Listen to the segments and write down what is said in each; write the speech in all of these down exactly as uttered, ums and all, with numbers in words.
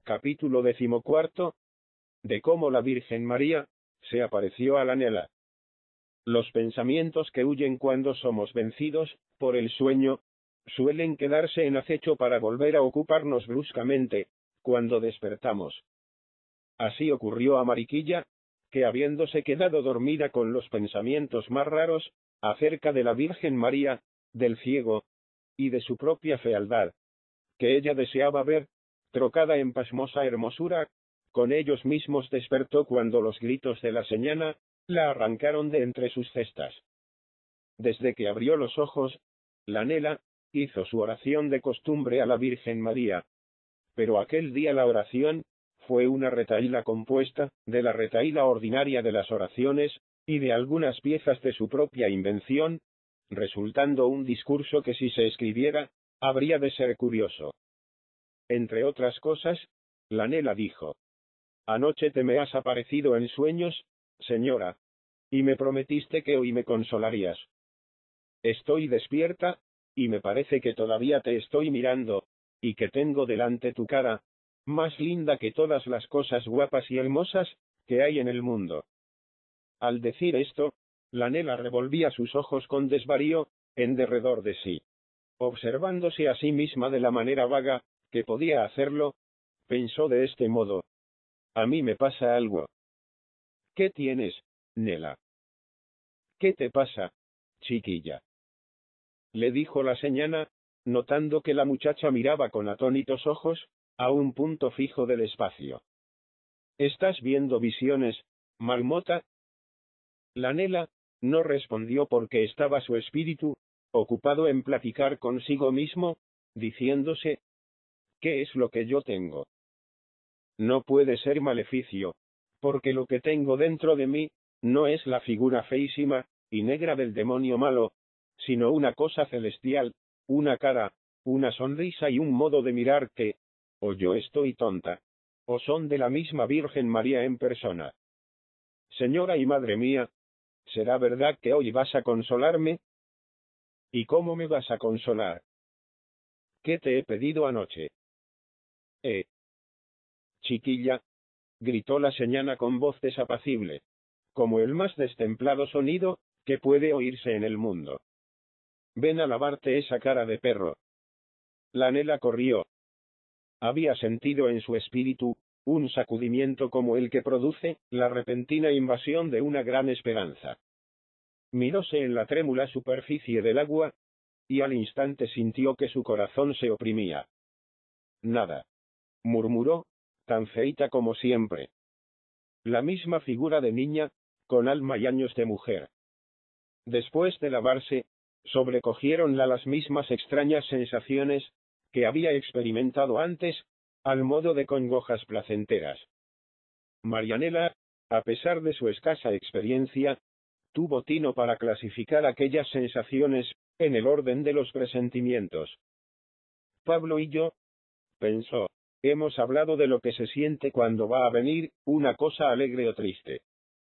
Capítulo decimocuarto, de cómo la Virgen María se apareció a la Nela. Los pensamientos que huyen cuando somos vencidos por el sueño suelen quedarse en acecho para volver a ocuparnos bruscamente cuando despertamos. Así ocurrió a Mariquilla, que habiéndose quedado dormida con los pensamientos más raros acerca de la Virgen María, del ciego y de su propia fealdad, que ella deseaba ver trocada en pasmosa hermosura, con ellos mismos despertó cuando los gritos de la señana la arrancaron de entre sus cestas. Desde que abrió los ojos, la Nela hizo su oración de costumbre a la Virgen María. Pero aquel día la oración fue una retahíla compuesta de la retahíla ordinaria de las oraciones y de algunas piezas de su propia invención, resultando un discurso que si se escribiera, habría de ser curioso. Entre otras cosas, la Nela dijo: «Anoche te me has aparecido en sueños, señora, y me prometiste que hoy me consolarías. Estoy despierta, y me parece que todavía te estoy mirando, y que tengo delante tu cara, más linda que todas las cosas guapas y hermosas que hay en el mundo». Al decir esto, la Nela revolvía sus ojos con desvarío en derredor de sí. Observándose a sí misma de la manera vaga que podía hacerlo, pensó de este modo: «A mí me pasa algo». «¿Qué tienes, Nela? ¿Qué te pasa, chiquilla?», le dijo la señana, notando que la muchacha miraba con atónitos ojos a un punto fijo del espacio. «¿Estás viendo visiones, marmota?». La Nela no respondió porque estaba su espíritu ocupado en platicar consigo mismo, diciéndose: «¿Qué es lo que yo tengo? No puede ser maleficio, porque lo que tengo dentro de mí no es la figura feísima y negra del demonio malo, sino una cosa celestial, una cara, una sonrisa y un modo de mirar que, o yo estoy tonta, o son de la misma Virgen María en persona. Señora y madre mía, ¿será verdad que hoy vas a consolarme?». «¿Y cómo me vas a consolar? ¿Qué te he pedido anoche?». «Eh, chiquilla», gritó la señana con voz desapacible, como el más destemplado sonido que puede oírse en el mundo. «Ven a lavarte esa cara de perro». La Nela corrió. Había sentido en su espíritu un sacudimiento como el que produce la repentina invasión de una gran esperanza. Miróse en la trémula superficie del agua, y al instante sintió que su corazón se oprimía. «Nada», murmuró, «tan feita como siempre. La misma figura de niña, con alma y años de mujer». Después de lavarse, sobrecogiéronla las mismas extrañas sensaciones que había experimentado antes, al modo de congojas placenteras. Marianela, a pesar de su escasa experiencia, tuvo tino para clasificar aquellas sensaciones en el orden de los presentimientos. «Pablo y yo», pensó, «hemos hablado de lo que se siente cuando va a venir una cosa alegre o triste.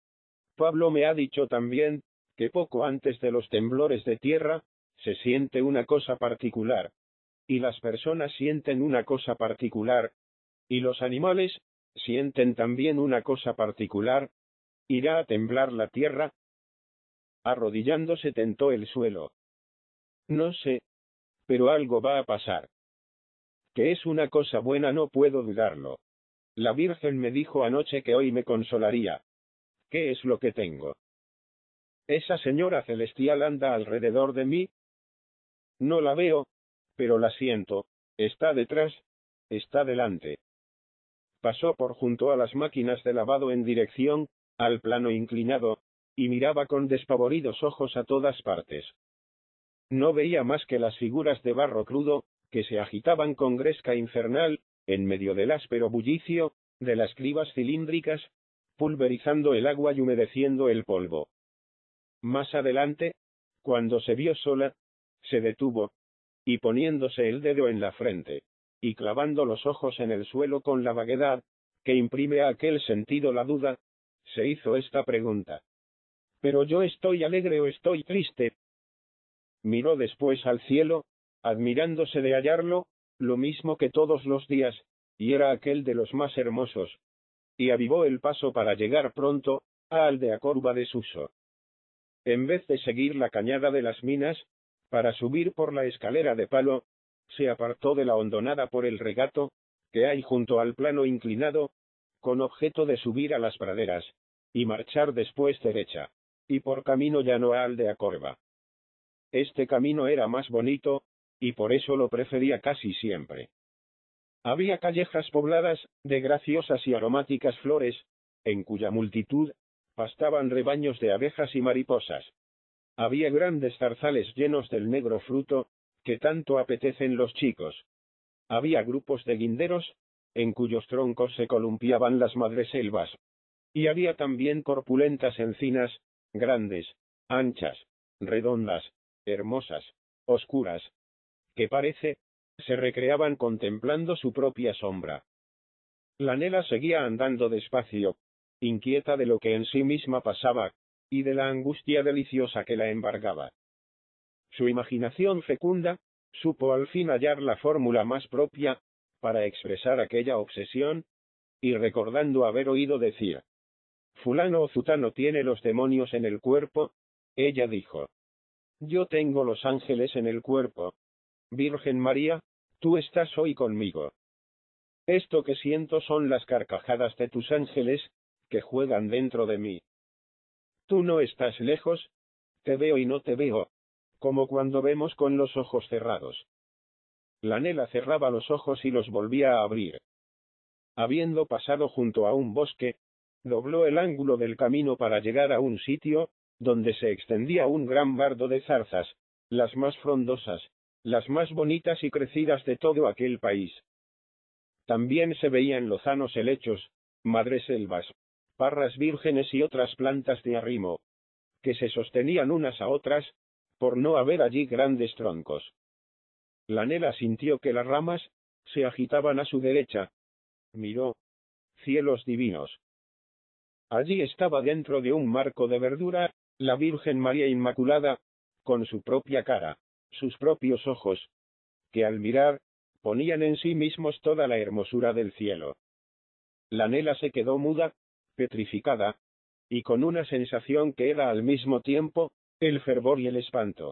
Pablo me ha dicho también que poco antes de los temblores de tierra se siente una cosa particular, y las personas sienten una cosa particular, y los animales sienten también una cosa particular. ¿Irá a temblar la tierra?». Arrodillándose tentó el suelo. «No sé, pero algo va a pasar. Que es una cosa buena no puedo dudarlo. La Virgen me dijo anoche que hoy me consolaría. ¿Qué es lo que tengo? ¿Esa señora celestial anda alrededor de mí? No la veo, pero la siento, está detrás, está delante». Pasó por junto a las máquinas de lavado en dirección al plano inclinado, y miraba con despavoridos ojos a todas partes. No veía más que las figuras de barro crudo, que se agitaban con gresca infernal, en medio del áspero bullicio de las cribas cilíndricas, pulverizando el agua y humedeciendo el polvo. Más adelante, cuando se vio sola, se detuvo, y poniéndose el dedo en la frente, y clavando los ojos en el suelo con la vaguedad que imprime a aquel sentido la duda, se hizo esta pregunta: «¿Pero yo estoy alegre o estoy triste?». Miró después al cielo, admirándose de hallarlo, lo mismo que todos los días, y era aquel de los más hermosos, y avivó el paso para llegar pronto a Aldeacorba de Suso. En vez de seguir la cañada de las minas, para subir por la escalera de palo, se apartó de la hondonada por el regato, que hay junto al plano inclinado, con objeto de subir a las praderas, y marchar después derecha, y por camino llano a Aldeacorba. Este camino era más bonito, y por eso lo prefería casi siempre. Había callejas pobladas de graciosas y aromáticas flores, en cuya multitud pastaban rebaños de abejas y mariposas. Había grandes zarzales llenos del negro fruto, que tanto apetecen los chicos. Había grupos de guinderos, en cuyos troncos se columpiaban las madreselvas. Y había también corpulentas encinas, grandes, anchas, redondas, hermosas, oscuras, que parece, se recreaban contemplando su propia sombra. La nena seguía andando despacio, inquieta de lo que en sí misma pasaba, y de la angustia deliciosa que la embargaba. Su imaginación fecunda supo al fin hallar la fórmula más propia para expresar aquella obsesión, y recordando haber oído decir, fulano o zutano tiene los demonios en el cuerpo, ella dijo, yo tengo los ángeles en el cuerpo. Virgen María, tú estás hoy conmigo. Esto que siento son las carcajadas de tus ángeles, que juegan dentro de mí. Tú no estás lejos, te veo y no te veo, como cuando vemos con los ojos cerrados. La nena cerraba los ojos y los volvía a abrir. Habiendo pasado junto a un bosque, dobló el ángulo del camino para llegar a un sitio, donde se extendía un gran bardo de zarzas, las más frondosas, las más bonitas y crecidas de todo aquel país. También se veían lozanos helechos, madreselvas, parras vírgenes y otras plantas de arrimo, que se sostenían unas a otras, por no haber allí grandes troncos. La nena sintió que las ramas se agitaban a su derecha. Miró. Cielos divinos. Allí estaba dentro de un marco de verdura, la Virgen María Inmaculada, con su propia cara, sus propios ojos, que al mirar, ponían en sí mismos toda la hermosura del cielo. La nena se quedó muda, petrificada, y con una sensación que era al mismo tiempo, el fervor y el espanto.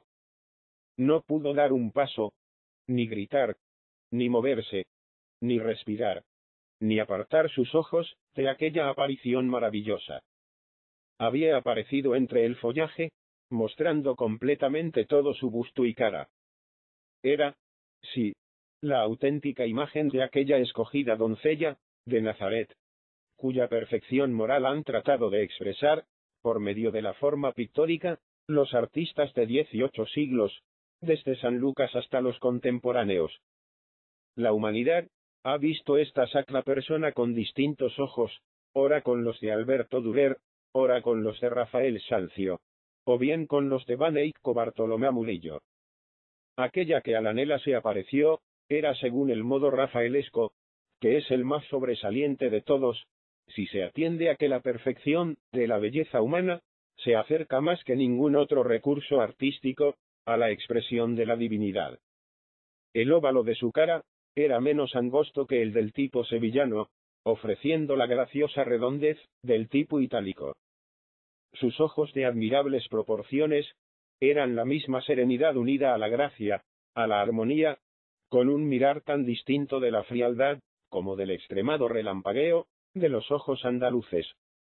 No pudo dar un paso, ni gritar, ni moverse, ni respirar, ni apartar sus ojos de aquella aparición maravillosa. Había aparecido entre el follaje, mostrando completamente todo su busto y cara. Era, sí, la auténtica imagen de aquella escogida doncella, de Nazaret, cuya perfección moral han tratado de expresar, por medio de la forma pictórica, los artistas de dieciocho siglos, desde San Lucas hasta los contemporáneos. La humanidad ha visto esta sacra persona con distintos ojos, ora con los de Alberto Durer, ora con los de Rafael Sanzio, o bien con los de Baneico Bartolomé Murillo. Aquella que a la nena se apareció, era según el modo rafaelesco, que es el más sobresaliente de todos, si se atiende a que la perfección de la belleza humana se acerca más que ningún otro recurso artístico a la expresión de la divinidad. El óvalo de su cara era menos angosto que el del tipo sevillano, ofreciendo la graciosa redondez del tipo itálico. Sus ojos de admirables proporciones eran la misma serenidad unida a la gracia, a la armonía, con un mirar tan distinto de la frialdad, como del extremado relampagueo, de los ojos andaluces.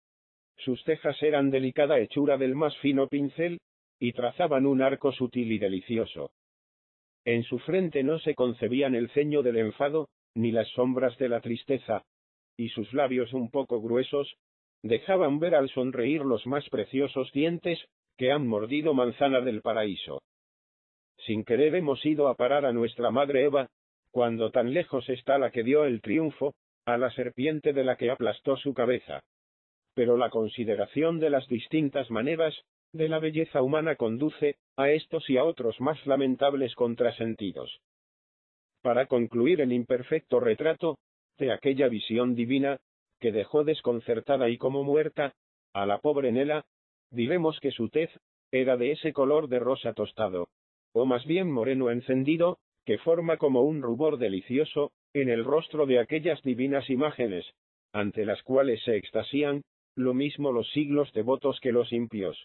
Sus cejas eran delicada hechura del más fino pincel, y trazaban un arco sutil y delicioso. En su frente no se concebían el ceño del enfado, ni las sombras de la tristeza, y sus labios un poco gruesos, dejaban ver al sonreír los más preciosos dientes, que han mordido manzana del paraíso. Sin querer hemos ido a parar a nuestra madre Eva, cuando tan lejos está la que dio el triunfo, a la serpiente de la que aplastó su cabeza. Pero la consideración de las distintas maneras de la belleza humana conduce a estos y a otros más lamentables contrasentidos. Para concluir el imperfecto retrato de aquella visión divina, que dejó desconcertada y como muerta a la pobre Nela, diremos que su tez era de ese color de rosa tostado, o más bien moreno encendido, que forma como un rubor delicioso, en el rostro de aquellas divinas imágenes, ante las cuales se extasían, lo mismo los siglos devotos que los impios.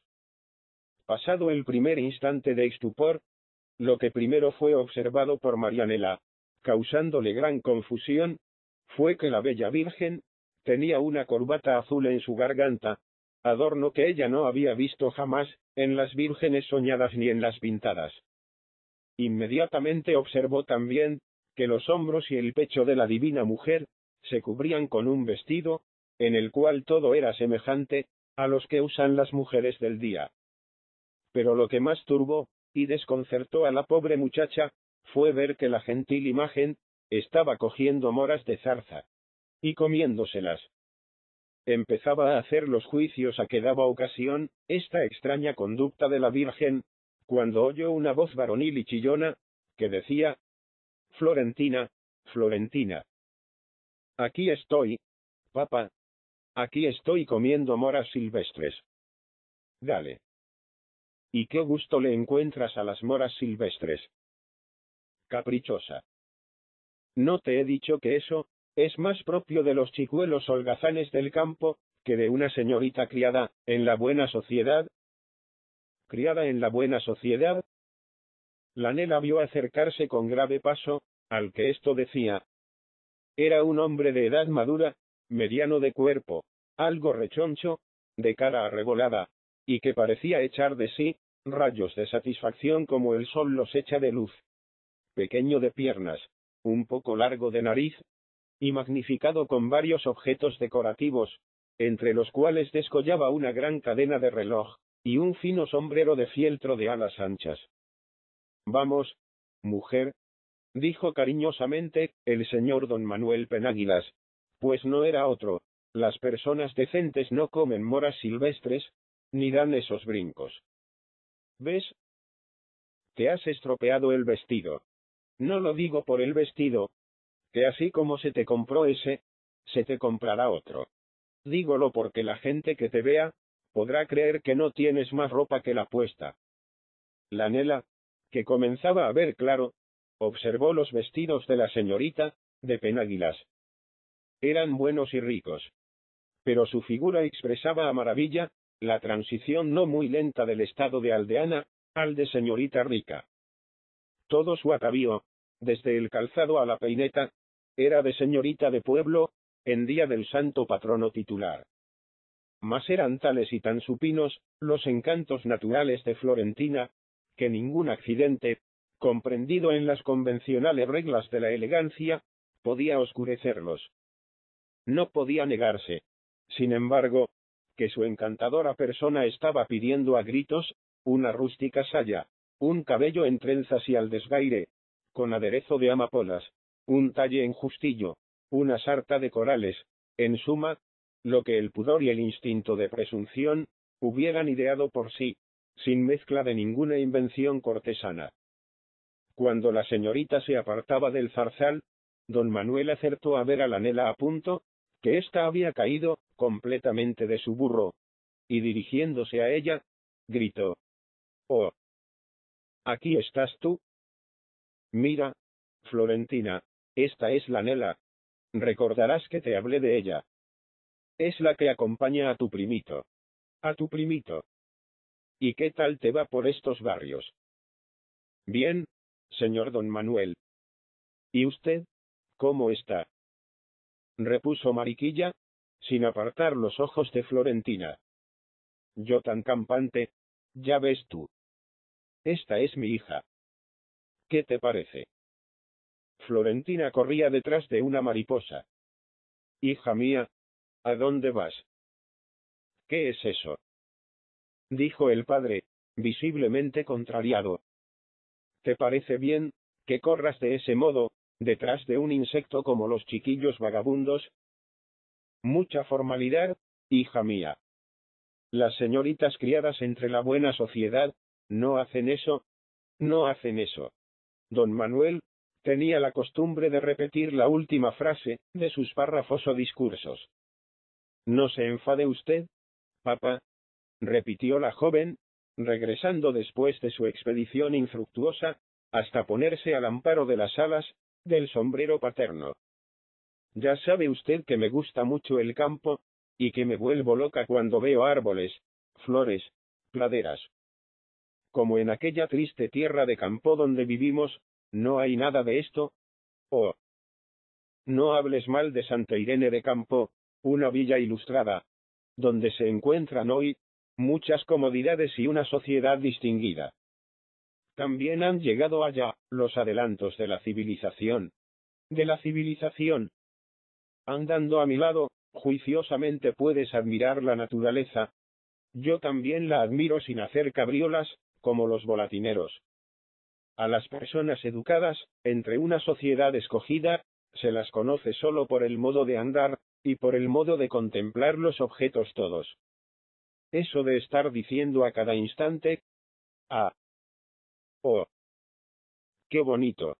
Pasado el primer instante de estupor, lo que primero fue observado por Marianela, causándole gran confusión, fue que la bella Virgen tenía una corbata azul en su garganta, adorno que ella no había visto jamás en las vírgenes soñadas ni en las pintadas. Inmediatamente observó también que los hombros y el pecho de la divina mujer se cubrían con un vestido, en el cual todo era semejante a los que usan las mujeres del día. Pero lo que más turbó y desconcertó a la pobre muchacha fue ver que la gentil imagen estaba cogiendo moras de zarza y comiéndoselas. Empezaba a hacer los juicios a que daba ocasión esta extraña conducta de la Virgen, cuando oyó una voz varonil y chillona, que decía: Florentina, Florentina. Aquí estoy, papá. Aquí estoy comiendo moras silvestres. Dale. ¿Y qué gusto le encuentras a las moras silvestres? Caprichosa. ¿No te he dicho que eso es más propio de los chicuelos holgazanes del campo, que de una señorita criada en la buena sociedad? ¿Criada en la buena sociedad? La nena vio acercarse con grave paso al que esto decía. Era un hombre de edad madura, mediano de cuerpo, algo rechoncho, de cara arrebolada, y que parecía echar de sí rayos de satisfacción como el sol los echa de luz. Pequeño de piernas, un poco largo de nariz, y magnificado con varios objetos decorativos, entre los cuales descollaba una gran cadena de reloj, y un fino sombrero de fieltro de alas anchas. Vamos, mujer, dijo cariñosamente el señor don Manuel Penáguilas, pues no era otro, las personas decentes no comen moras silvestres, ni dan esos brincos. ¿Ves? Te has estropeado el vestido. No lo digo por el vestido, que así como se te compró ese, se te comprará otro. Dígolo porque la gente que te vea, podrá creer que no tienes más ropa que la puesta. La Nela, que comenzaba a ver claro, observó los vestidos de la señorita de Penáguilas. Eran buenos y ricos. Pero su figura expresaba a maravilla la transición no muy lenta del estado de aldeana al de señorita rica. Todo su atavío, desde el calzado a la peineta, era de señorita de pueblo, en día del santo patrono titular. Mas eran tales y tan supinos los encantos naturales de Florentina, que ningún accidente, comprendido en las convencionales reglas de la elegancia, podía oscurecerlos. No podía negarse, sin embargo, que su encantadora persona estaba pidiendo a gritos una rústica saya, un cabello en trenzas y al desgaire, con aderezo de amapolas, un talle en justillo, una sarta de corales, en suma, lo que el pudor y el instinto de presunción hubieran ideado por sí, sin mezcla de ninguna invención cortesana. Cuando la señorita se apartaba del zarzal, don Manuel acertó a ver a la Nela a punto, que ésta había caído completamente de su burro, y dirigiéndose a ella, gritó: «Oh, ¿aquí estás tú? Mira, Florentina, esta es la Nela. Recordarás que te hablé de ella. Es la que acompaña a tu primito. A tu primito. ¿Y qué tal te va por estos barrios?» «Bien, señor don Manuel». «¿Y usted, cómo está?», repuso Mariquilla, sin apartar los ojos de Florentina. «Yo tan campante, ya ves tú. Esta es mi hija. ¿Qué te parece?». Florentina corría detrás de una mariposa. «Hija mía, ¿a dónde vas?». «¿Qué es eso?», dijo el padre, visiblemente contrariado. «¿Te parece bien que corras de ese modo, detrás de un insecto como los chiquillos vagabundos?». «Mucha formalidad, hija mía. Las señoritas criadas entre la buena sociedad, no hacen eso, no hacen eso». Don Manuel tenía la costumbre de repetir la última frase de sus párrafos o discursos. «No se enfade usted, papá», repitió la joven, regresando después de su expedición infructuosa, hasta ponerse al amparo de las alas del sombrero paterno. Ya sabe usted que me gusta mucho el campo, y que me vuelvo loca cuando veo árboles, flores, praderas. Como en aquella triste tierra de campo donde vivimos, no hay nada de esto. Oh, no hables mal de Santa Irene de Campo, una villa ilustrada, donde se encuentran hoy muchas comodidades y una sociedad distinguida. También han llegado allá los adelantos de la civilización. De la civilización. Andando a mi lado, juiciosamente puedes admirar la naturaleza. Yo también la admiro sin hacer cabriolas, como los volatineros. A las personas educadas, entre una sociedad escogida, se las conoce solo por el modo de andar, y por el modo de contemplar los objetos todos. Eso de estar diciendo a cada instante, ah, oh, qué bonito.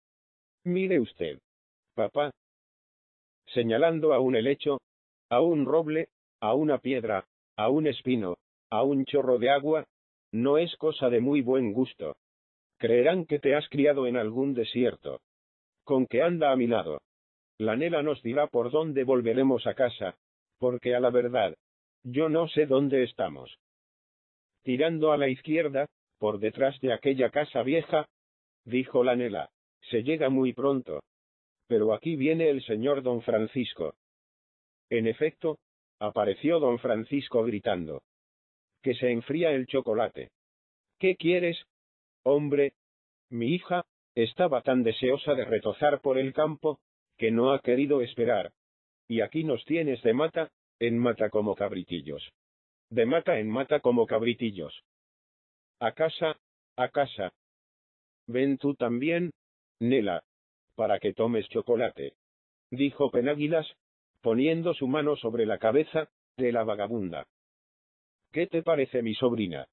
Mire usted, papá, señalando a un helecho, a un roble, a una piedra, a un espino, a un chorro de agua, no es cosa de muy buen gusto. Creerán que te has criado en algún desierto. Con que anda a mi lado. La nena nos dirá por dónde volveremos a casa, porque a la verdad, yo no sé dónde estamos. Tirando a la izquierda, por detrás de aquella casa vieja, dijo la nena, se llega muy pronto. Pero aquí viene el señor don Francisco. En efecto, apareció don Francisco gritando. Que se enfría el chocolate. ¿Qué quieres? Hombre, mi hija estaba tan deseosa de retozar por el campo, que no ha querido esperar. Y aquí nos tienes de mata, en mata como cabritillos. De mata en mata como cabritillos. A casa, a casa. Ven tú también, Nela, para que tomes chocolate, dijo Penáguilas, poniendo su mano sobre la cabeza de la vagabunda. ¿Qué te parece mi sobrina?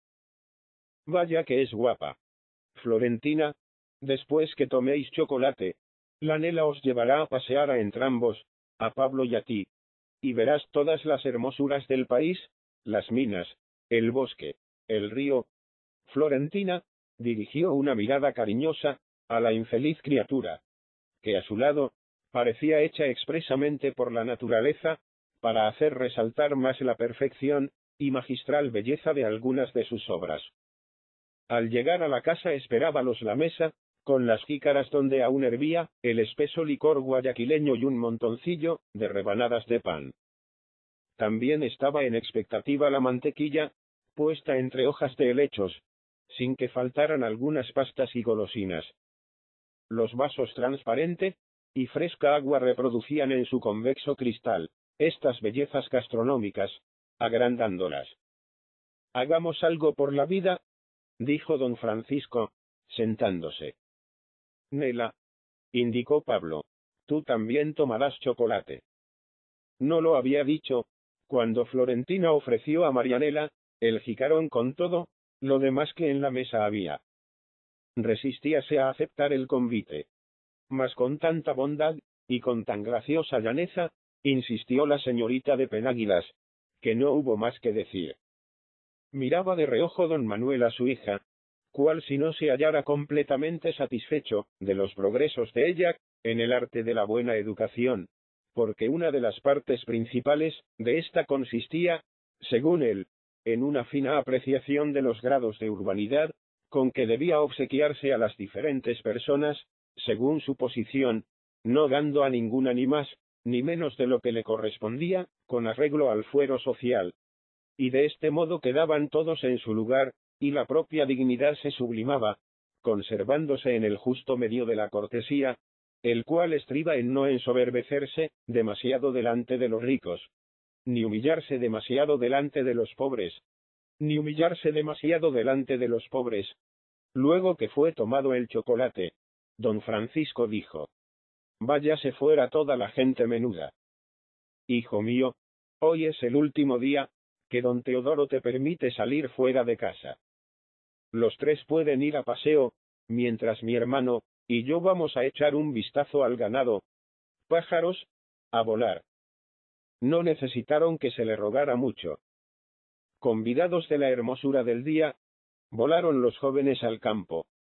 Vaya que es guapa. Florentina, después que toméis chocolate, la Nela os llevará a pasear a entrambos, a Pablo y a ti, y verás todas las hermosuras del país, las minas, el bosque, el río. Florentina dirigió una mirada cariñosa a la infeliz criatura, que a su lado parecía hecha expresamente por la naturaleza, para hacer resaltar más la perfección y magistral belleza de algunas de sus obras. Al llegar a la casa esperábalos la mesa, con las jícaras donde aún hervía el espeso licor guayaquileño y un montoncillo de rebanadas de pan. También estaba en expectativa la mantequilla, puesta entre hojas de helechos, sin que faltaran algunas pastas y golosinas. Los vasos transparente y fresca agua reproducían en su convexo cristal estas bellezas gastronómicas, agrandándolas. Hagamos algo por la vida, dijo don Francisco, sentándose. Nela, indicó Pablo, tú también tomarás chocolate. No lo había dicho, cuando Florentina ofreció a Marianela el jicarón con todo lo demás que en la mesa había. Resistíase a aceptar el convite. Mas con tanta bondad, y con tan graciosa llaneza, insistió la señorita de Penáguilas, que no hubo más que decir. Miraba de reojo don Manuel a su hija, cual si no se hallara completamente satisfecho de los progresos de ella, en el arte de la buena educación, porque una de las partes principales de ésta consistía, según él, en una fina apreciación de los grados de urbanidad, con que debía obsequiarse a las diferentes personas, según su posición, no dando a ninguna ni más, ni menos de lo que le correspondía, con arreglo al fuero social. Y de este modo quedaban todos en su lugar, y la propia dignidad se sublimaba, conservándose en el justo medio de la cortesía, el cual estriba en no ensoberbecerse demasiado delante de los ricos, ni humillarse demasiado delante de los pobres, ni humillarse demasiado delante de los pobres. Luego que fue tomado el chocolate, don Francisco dijo: váyase fuera toda la gente menuda. Hijo mío, hoy es el último día que don Teodoro te permite salir fuera de casa. Los tres pueden ir a paseo, mientras mi hermano y yo vamos a echar un vistazo al ganado. Pájaros, a volar. No necesitaron que se le rogara mucho. Convidados de la hermosura del día, volaron los jóvenes al campo.